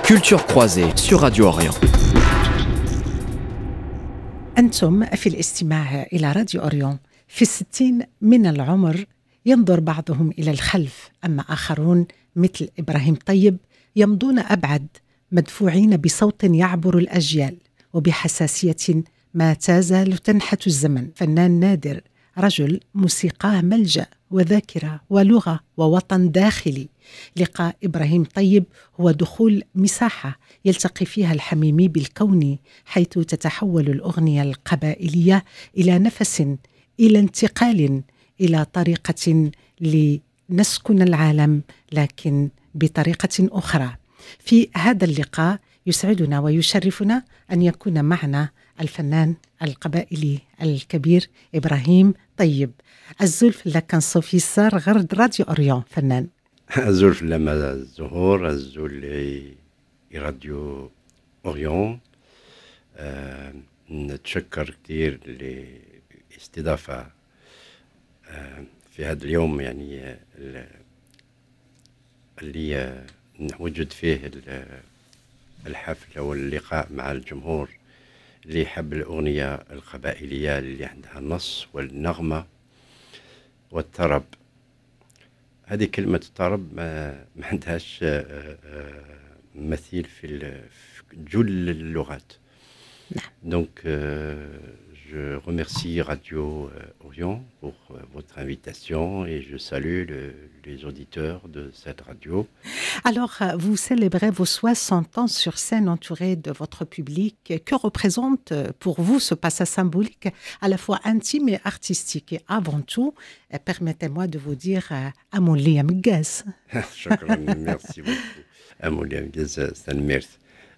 Culture croisée sur Radio Orient. أنتم في الاستماع إلى راديو أوريون. في 60 من العمر ينظر بعضهم إلى الخلف، أما آخرون مثل إبراهيم طيب يمضون أبعد، مدفوعين بصوت يعبر الأجيال وبحساسية ما تزال تنحت الزمن. فنان نادر، رجل موسيقاه ملجأ وذاكرة ولغة ووطن داخلي. لقاء إبراهيم طيب هو دخول مساحة يلتقي فيها الحميمي بالكوني، حيث تتحول الأغنية القبائلية إلى نفس، إلى انتقال، إلى طريقة لنسكن العالم لكن بطريقة أخرى. في هذا اللقاء يسعدنا ويشرفنا أن يكون معنا الفنان القبائلي الكبير إبراهيم طيب. الزلف لكن صوفي صار غرد راديو أوريون فنان. الزلف لما الزهور الزول راديو أوريون. نتشكر كثير لاستضافة في هذا اليوم، يعني اللي نوجد فيه الحفل واللقاء مع الجمهور اللي يحب الأغنية القبائلية اللي عندها النص والنغمة والطرب. هذه كلمة الطرب ما عندهاش مثيل في جل اللغات. Donc, je remercie Radio Orient pour votre invitation et je salue les auditeurs de cette radio. Alors, vous célébrez vos 60 ans sur scène entouré de votre public. Que représente pour vous ce passage symbolique à la fois intime et artistique? Et avant tout, permettez-moi de vous dire Amouli Amgaz. Merci beaucoup. Amouli Amgaz, c'est un merci.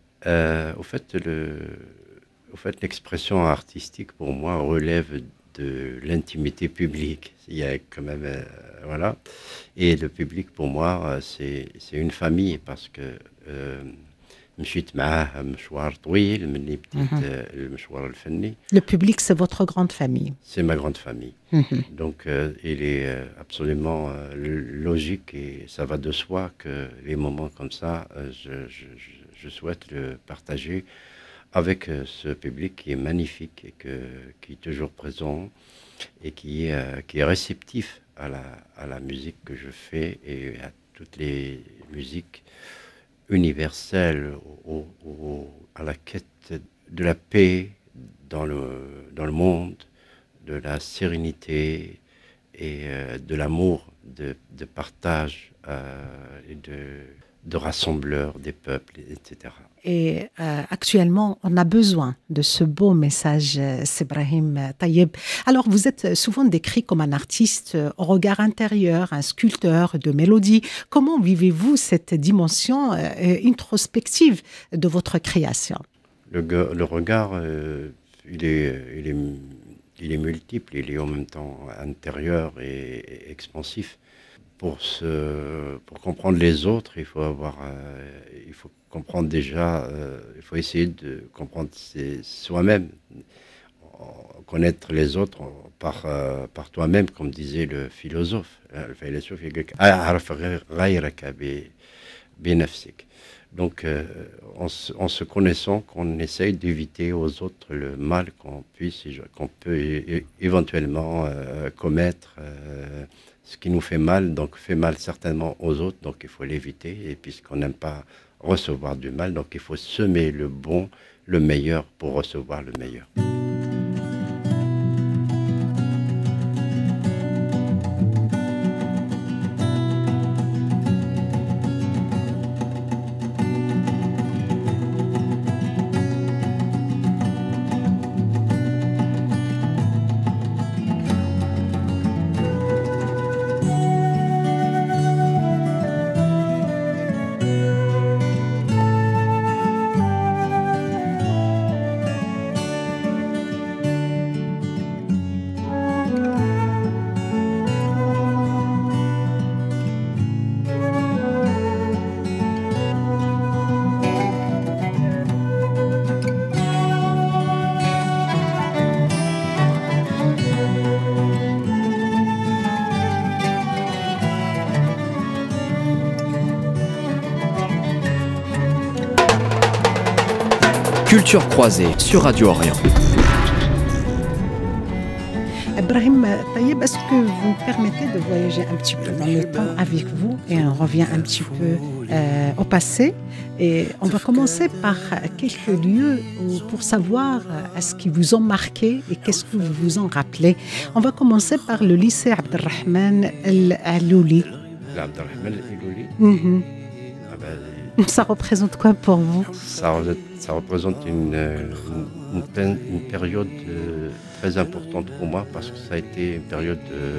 Au fait, l'expression artistique, pour moi, relève de l'intimité publique. Il y a quand même, voilà. Et le public, pour moi, c'est une famille parce que مشيت معاه مشوار طويل من اللي بديت المشوار الفني. Le public, c'est votre grande famille. C'est ma grande famille. Donc, il est absolument logique et ça va de soi que les moments comme ça, je souhaite le partager avec ce public qui est magnifique et qui est toujours présent et qui est réceptif à la musique que je fais et à toutes les musiques universelles, à la quête de la paix dans le monde, de la sérénité et de l'amour, de partage et de rassembleur des peuples, etc. Et actuellement, on a besoin de ce beau message, Ibrahim Tayeb. Alors, vous êtes souvent décrit comme un artiste au regard intérieur, un sculpteur de mélodie. Comment vivez-vous cette dimension introspective de votre création? Le regard, il est multiple, il est en même temps intérieur et expansif. Pour comprendre les autres, il faut comprendre déjà, il faut essayer de comprendre soi-même, connaître les autres par toi-même, comme disait le philosophe. Le philosophe, il dit donc, en se connaissant, qu'on essaye d'éviter aux autres le mal qu'on peut éventuellement commettre. Ce qui nous fait mal, donc fait mal certainement aux autres, donc il faut l'éviter. Et puisqu'on n'aime pas recevoir du mal, donc il faut semer le bon, le meilleur pour recevoir le meilleur. Culture croisée sur Radio Orient. Ibrahim Taïeb, est-ce que vous me permettez de voyager un petit peu dans le temps avec vous et on revient un petit peu au passé et on va commencer par quelques lieux pour savoir ce qui vous ont marqué et qu'est-ce que vous vous en rappelez. On va commencer par le lycée Abdelrahman El-Alouli. Abdelrahman El-Alouli. Ça représente quoi pour vous? Ça représente une période très importante pour moi parce que ça a été une période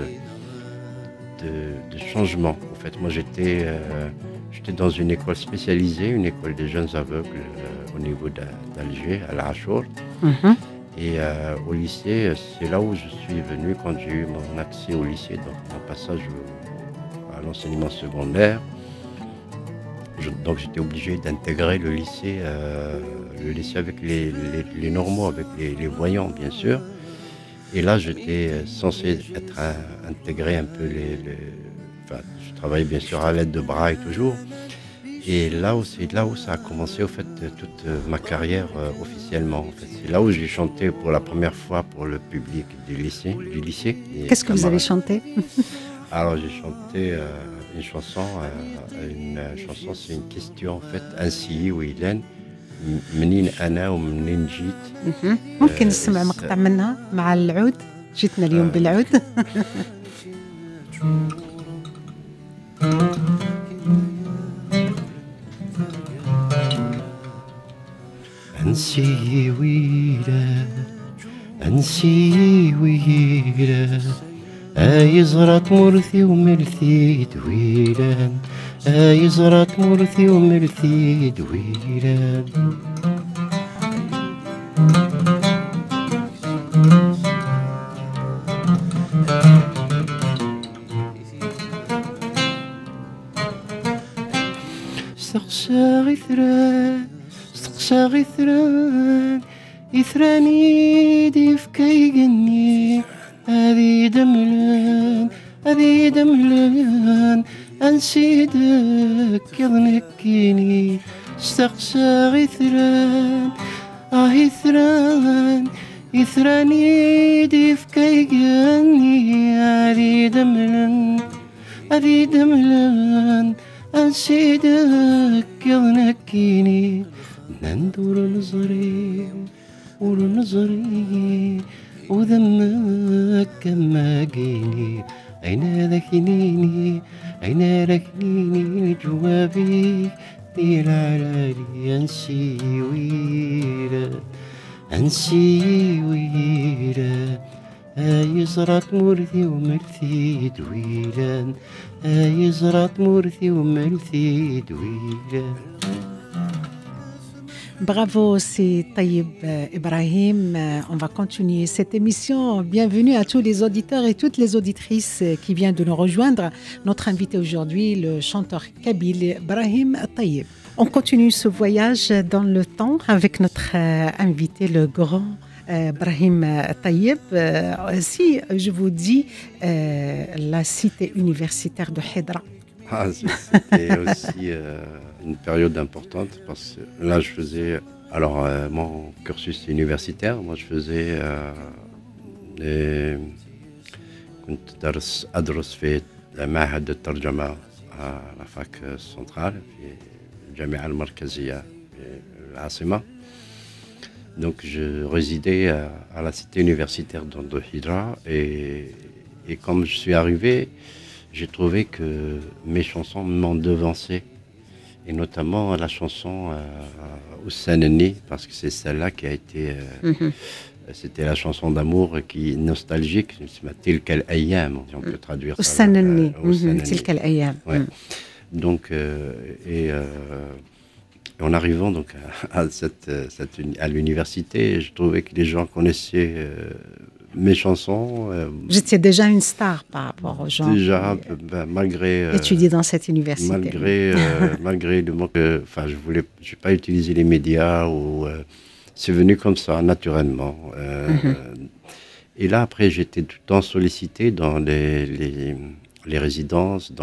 de changement. En fait, moi j'étais dans une école spécialisée, une école des jeunes aveugles au niveau d'Alger, à l'Achour. Et au lycée, c'est là où je suis venu quand j'ai eu mon accès au lycée, donc mon passage à l'enseignement secondaire. Donc j'étais obligé d'intégrer le lycée avec les normaux, avec les voyants bien sûr. Et là j'étais censé être intégré un peu je travaillais bien sûr à l'aide de bras et toujours. Et c'est là où ça a commencé au fait toute ma carrière officiellement. En fait. C'est là où j'ai chanté pour la première fois pour le public du lycée. Qu'est-ce que vous avez chanté? Alors j'ai chanté une chanson, c'est une question en fait. Ainsi ويلان منين أنا ومنين جيت. ممكن نسمع مقطع منها مع العود؟ جيتنا اليوم بالعود. أنسي ويلان أنسي ويلان يزرط مرثي ومرثي دويلان يزرط مرثي ومرثي دويلان استقسى غثران إثراني ديف كي جني هذي دملان أنسيدك يضنكيني استقسى غثران إثراني ديف كي جني هذي دملان أنسيدك يضنكيني نندور نظري وذمك كما جيني أين ركنيني جوابي دير علالي أنسي ويلا يزرط مرثي ومرثي دويلان يزرط مرثي ومرثي دويلان. Bravo, c'est Taïeb Ibrahim. On va continuer cette émission. Bienvenue à tous les auditeurs et toutes les auditrices qui viennent de nous rejoindre. Notre invité aujourd'hui, le chanteur kabyle Ibrahim Taïeb. On continue ce voyage dans le temps avec notre invité, le grand Ibrahim Taïeb. Si je vous dis la cité universitaire de Hidra. C'était aussi une période importante parce que là je faisais mon cursus universitaire. Moi je faisais كنت أدرس في معهد الترجمة à la fac centrale في الجامعة المركزية في العاصمة. Donc je résidais à la cité universitaire de Hidra et comme je suis arrivé, j'ai trouvé que mes chansons m'ont devancé, et notamment la chanson Oussanani, parce que c'est celle-là qui a été... C'était la chanson d'amour qui est nostalgique, Tilk al-Ayyam, on peut traduire ça. Oussanani, Tilk al-Ayyam. Donc, en arrivant donc à l'université, je trouvais que les gens connaissaient... mes chansons. J'étais déjà une star par rapport aux gens. Déjà, malgré. Étudier dans cette université. Malgré le manque. Enfin, je n'ai pas utilisé les médias ou. C'est venu comme ça, naturellement. Et là, après, j'étais tout le temps sollicité dans les résidences,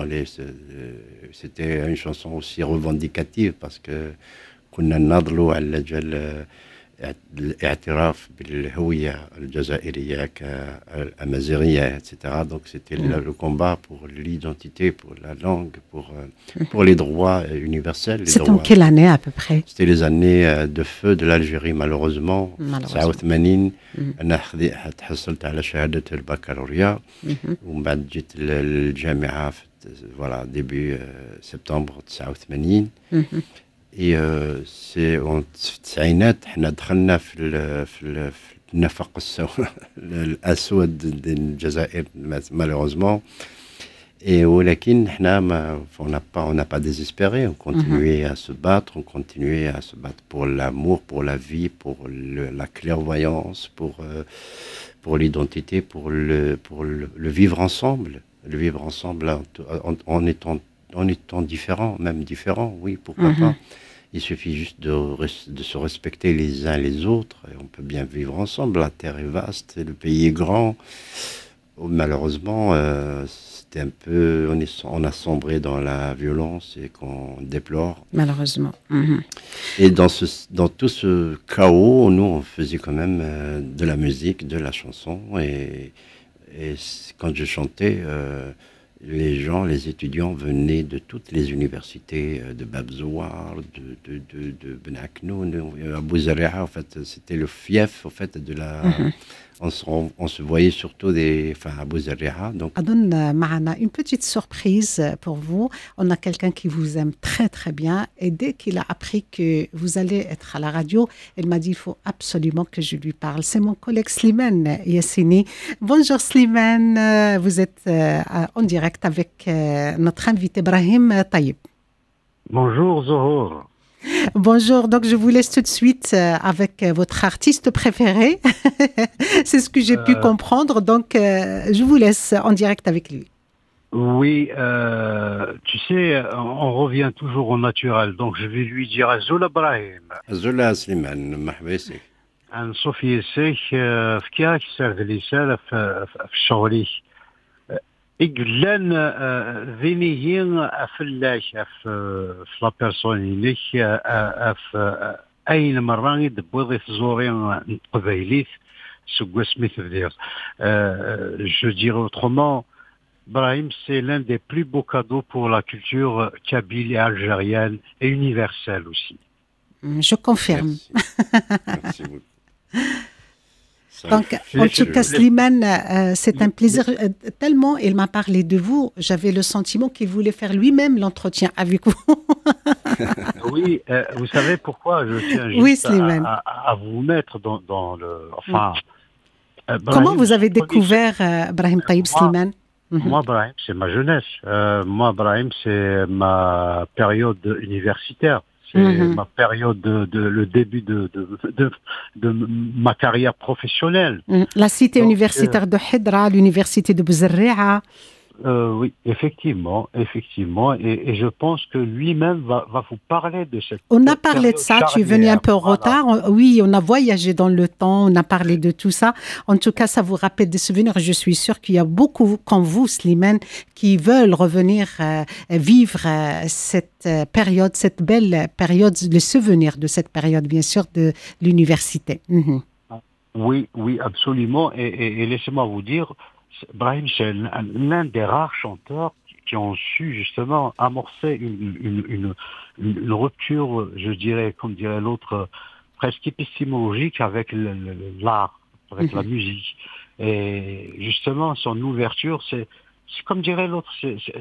c'était une chanson aussi revendicative parce que كنا نناضلوا على جال الاعتراف بالهوية الجزائرية كأمازيغية, etc. Donc c'était le combat pour l'identité, pour la langue, pour les droits universels. C'est en quelle année à peu près? C'était les années de feu de l'Algérie, malheureusement. 89 أنا تحصلت على شهادة البكالوريا ومن بعد جيت للجامعة voilà début septembre 89. Et c'est en التسعينات حنا دخلنا في النفق الأسود للجزائر malheureusement. Et ولكن حنا on n'a pas désespéré, on continuait à se battre, pour l'amour, pour la vie, pour la clairvoyance, pour l'identité, pour le vivre ensemble, en étant différents, même différents, oui, pourquoi pas. Il suffit juste de se respecter les uns les autres et on peut bien vivre ensemble. La terre est vaste, le pays est grand. Malheureusement, c'était un peu, on a sombré dans la violence et qu'on déplore. Malheureusement. Et dans tout ce chaos, nous, on faisait quand même de la musique, de la chanson. Et quand je chantais, les gens, les étudiants venaient de toutes les universités, de Bab Zouar, de Ben Aknoun, Abou Zarriha. En fait, c'était le fief, en fait, de la... On se voyait surtout à Abou Zarriha. Donc... أظن معنا une petite surprise pour vous. On a quelqu'un qui vous aime très très bien et dès qu'il a appris que vous allez être à la radio, il m'a dit il faut absolument que je lui parle. C'est mon collègue Slimane Yassini. Bonjour Slimane, vous êtes en direct avec notre invité Brahim Taïeb. Bonjour Zohor. Bonjour, donc je vous laisse tout de suite avec votre artiste préféré. C'est ce que j'ai pu comprendre, donc je vous laisse en direct avec lui. Oui, tu sais, on revient toujours au naturel, donc je vais lui dire Azoula Brahim. Azoula Slimane, مرحبا يسيك. عن صوفي يسيك في كاك سرد لي سالف في شغلي. إجلان ذينيين أفلاك في لا بيرسونيليك في أين مرة يدبوضي في زورين قبايليت سكوا سميث بدير. Je dirais autrement, Brahim, c'est l'un des plus beaux cadeaux pour la culture kabyle et algérienne et universelle aussi. Je confirme. Merci beaucoup. Donc, en tout cas, Slimane, c'est un plaisir. Tellement il m'a parlé de vous, j'avais le sentiment qu'il voulait faire lui-même l'entretien avec vous. Oui, vous savez pourquoi je tiens juste à vous mettre dans le... Enfin, comment vous avez découvert Brahim Taïeb Slimane? Moi, Brahim, c'est ma jeunesse. Moi, Brahim, c'est ma période universitaire. C'est ma période le début de ma carrière professionnelle. La cité universitaire de Hidra, l'université de Bouzerri'a. Oui, effectivement. Et je pense que lui-même va vous parler de cette On a parlé de ça, tu es venu un peu en retard. Oui, on a voyagé dans le temps, on a parlé de tout ça. En tout cas, ça vous rappelle des souvenirs. Je suis sûre qu'il y a beaucoup comme vous, Slimane, qui veulent revenir vivre cette période, cette belle période, les souvenirs de cette période, bien sûr, de l'université. Oui, absolument. Et laissez-moi vous dire, Brahim, c'est l'un des rares chanteurs qui ont su justement amorcer une rupture, je dirais, comme dirait l'autre, presque épistémologique avec l'art, avec la musique. Et justement, son ouverture, c'est comme dirait l'autre,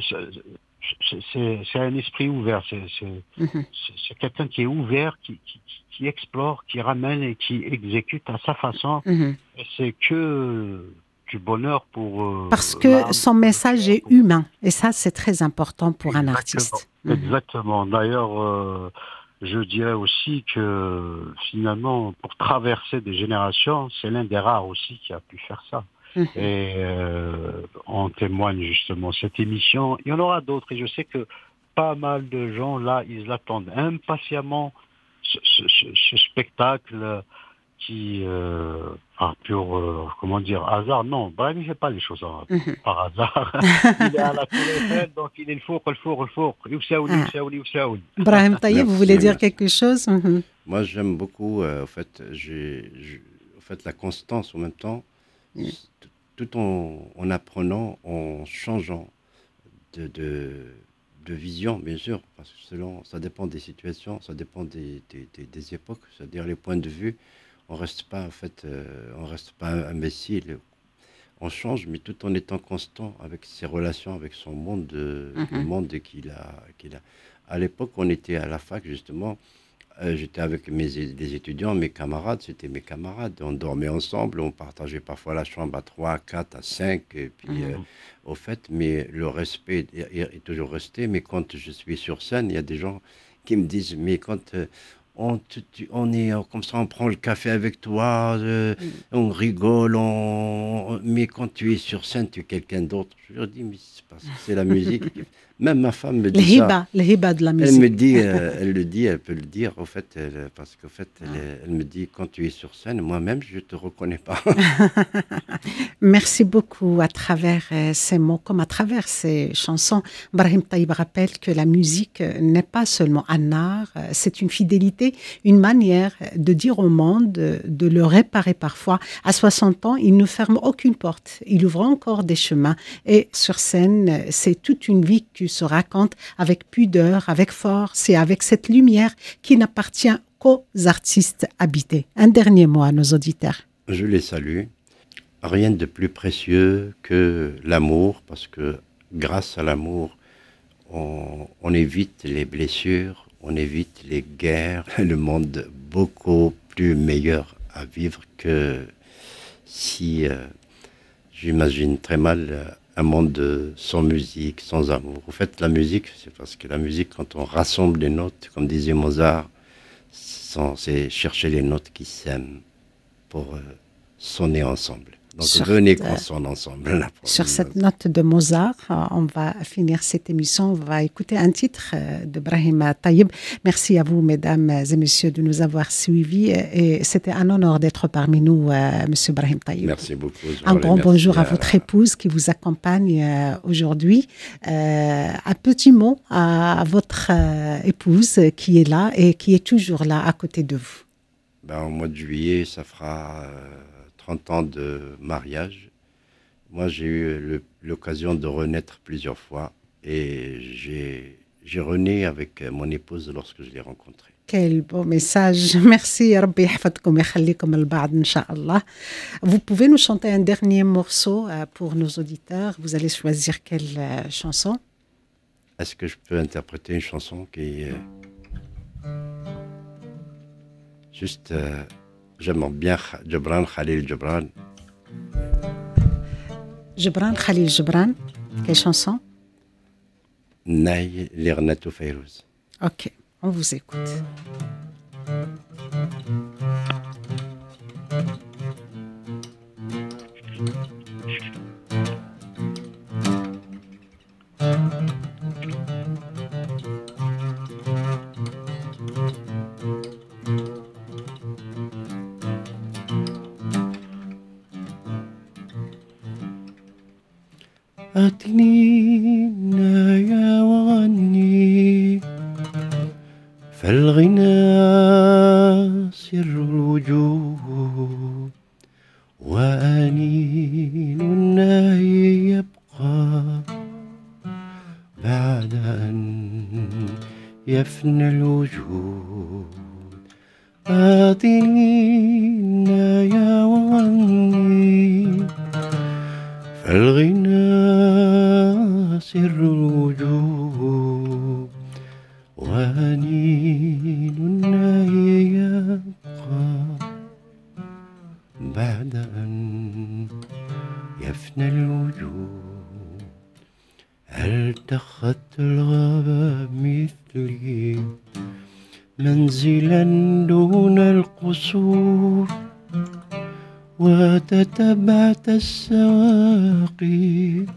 c'est un esprit ouvert, c'est quelqu'un qui est ouvert, qui explore, qui ramène et qui exécute à sa façon. Et c'est que du bonheur pour... Parce que son message est humain. Et ça, c'est très important pour un artiste. Exactement. D'ailleurs, je dirais aussi que finalement, pour traverser des générations, c'est l'un des rares aussi qui a pu faire ça. Et on témoigne justement cette émission. Il y en aura d'autres. Et je sais que pas mal de gens, là, ils attendent impatiemment ce spectacle qui, par pur, comment dire, hasard, non, Brahim ne fait pas les choses par hasard. Il est à la Tour Eiffel, donc il est le four. Brahim Taïeb, vous voulez dire quelque chose? Moi, j'aime beaucoup, en fait, la constance en même temps, tout en apprenant, en changeant de vision, bien sûr, parce que ça dépend des situations, ça dépend des époques, c'est-à-dire les points de vue. On reste pas, en fait, on reste pas imbécile. On change, mais tout en étant constant avec ses relations, avec son monde, le monde qu'il a. À l'époque, on était à la fac, justement. J'étais avec des étudiants, mes camarades, c'était mes camarades. On dormait ensemble, on partageait parfois la chambre à 3, à 4, à 5. Et puis, au fait, mais le respect est toujours resté. Mais quand je suis sur scène, il y a des gens qui me disent, mais quand on est comme ça, on prend le café avec toi, on rigole, mais quand tu es sur scène, tu es quelqu'un d'autre. Je leur dis, mais c'est parce que c'est la musique. Même ma femme me dit ça. Le hiba de la musique. Elle me dit, elle peut le dire, au fait, parce qu'au fait, elle me dit, quand tu es sur scène, moi-même, je ne te reconnais pas. Merci beaucoup. À travers ces mots, comme à travers ces chansons, Brahim Taïb rappelle que la musique n'est pas seulement un art, c'est une fidélité, une manière de dire au monde, de le réparer parfois. À 60 ans, il ne ferme aucune porte, il ouvre encore des chemins. Et sur scène, c'est toute une vie qui se raconte avec pudeur, avec force et avec cette lumière qui n'appartient qu'aux artistes habités. Un dernier mot à nos auditeurs. Je les salue. Rien de plus précieux que l'amour, parce que grâce à l'amour, on évite les blessures, on évite les guerres, le monde beaucoup plus meilleur à vivre que si, j'imagine très mal, un monde sans musique, sans amour. En fait, la musique, c'est parce que la musique, quand on rassemble les notes, comme disait Mozart, c'est chercher les notes qui s'aiment pour sonner ensemble. Donc venez qu'on sonne ensemble. Sur cette note de Mozart, on va finir cette émission. On va écouter un titre de Brahim Taïb. Merci à vous, mesdames et messieurs, de nous avoir suivis. Et c'était un honneur d'être parmi nous, monsieur Brahim Taïb. Merci beaucoup. Un grand bonjour à votre épouse qui vous accompagne aujourd'hui. Un petit mot à votre épouse qui est là et qui est toujours là à côté de vous. Au mois de juillet, ça fera 30 ans de mariage. Moi, j'ai eu l'occasion de renaître plusieurs fois et j'ai rené avec mon épouse lorsque je l'ai rencontrée. Quel beau message. Merci. Rabbi yahfadkoum yakhlikum al-ba'd, inch'Allah. Vous pouvez nous chanter un dernier morceau pour nos auditeurs. Vous allez choisir quelle chanson? Est-ce que je peux interpréter une chanson qui est juste... J'aime bien Gibran Khalil Gibran. Gibran Khalil Gibran. Quelle chanson? Naï Lirnatou Fayrouz. Ok, on vous écoute. أتنينا يا وغني فالغنى سر الوجود وأنين النهي يبقى بعد أن يفنى الوجود أتنينا يا وغني فالغنى سر الوجود وأنين النهي يبقى بعد أن يفنى الوجود هل اتخذت الغابة مثلي منزلا دون القصور وتتبعت السواقي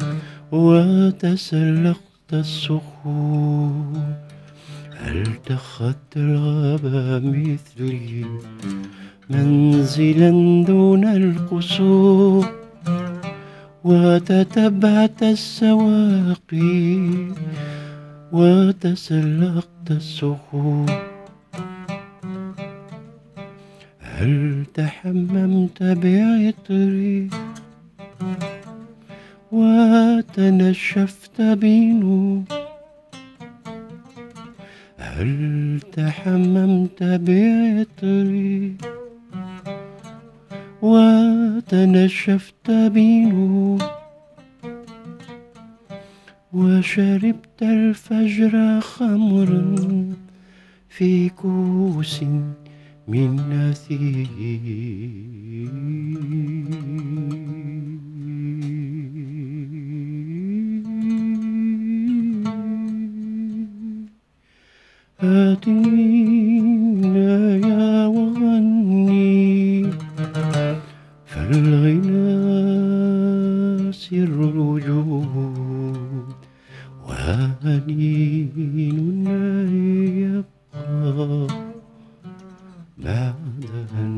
وتسلقت الصخور هل اتخذت الغابة مثلي منزلا دون القصور وتتبعت السواقي وتسلقت الصخور هل تحممت بعطري وتنشفت بنور؟ هل تحممت بعطري وتنشفت بنور؟ وشربت الفجر خمرا في كوس من نثير. هاتينا يا وغني، فالغنى سر الوجود، وأنيننا يبقى بعد أن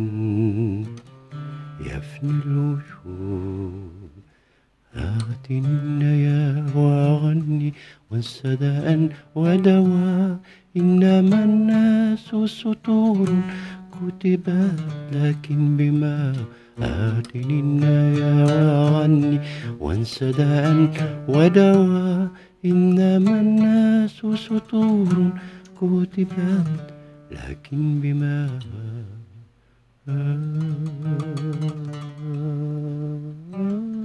يفني الوجود. هاتني يا وغني والسداء ودواء، إنما الناس سطور كتبت لكن بما. هاتني يا وغني وانسداء ودواء، إنما الناس سطور كتبت لكن بما.